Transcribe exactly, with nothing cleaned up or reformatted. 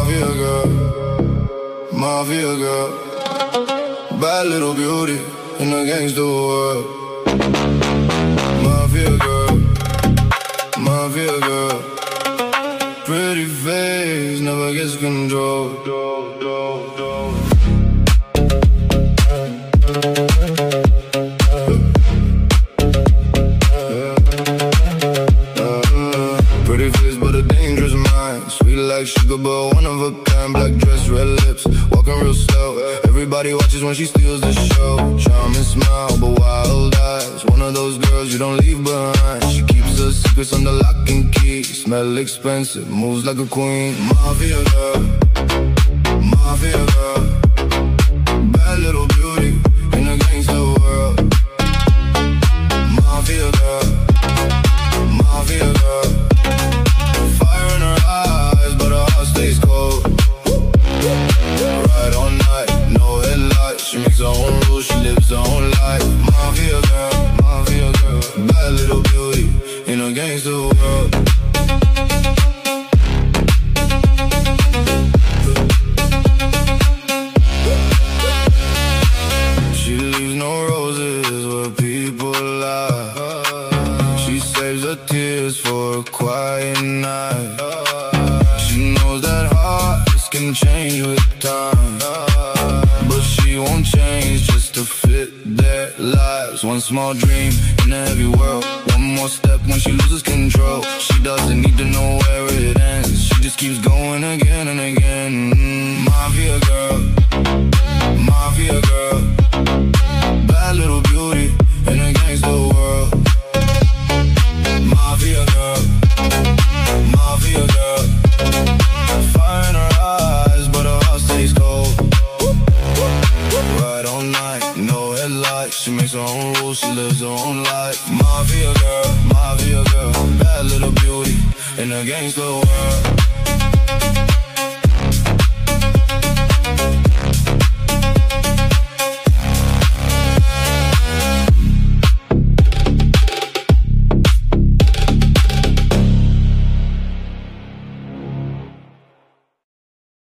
Mafia girl, mafia girl, bad little beauty in the gangster world. Mafia girl, mafia girl, pretty face never gets control. Pretty face but a dangerous mind, sweet like sugar but one of a kind. Black dress, red lips, walking real slow. Everybody watches when she steals the show. Charming smile but wild eyes, one of those girls you don't leave behind. She keeps her secrets under lock and key, smell expensive, moves like a queen. Mafia girl, mafia girl, bad little beauty in the gangster world. Mafia girl, mafia girl, fire in her eyes but her heart stays cold. Ride all night, no headlights, she makes her own rules, she lives her own life. Mafia girl, mafia girl, bad little beauty in a gangster world. She leaves no roses where people lie. She saves her tears for a quiet night. She knows that hearts can change with time, but she won't change just to fit their lives. One small dream in a heavy world, one more step when she loses control. She doesn't need to know where it ends, she just keeps going again and again. mm, Mafia girl, mafia girl, bad little beauty in a gangster world. Mafia girl, mafia girl, fire in her eyes but her heart stays cold. Ride all night, no headlights, she makes her own rules, she lives her own life. Mafia girl, mafia girl, bad little beauty in a gangster world.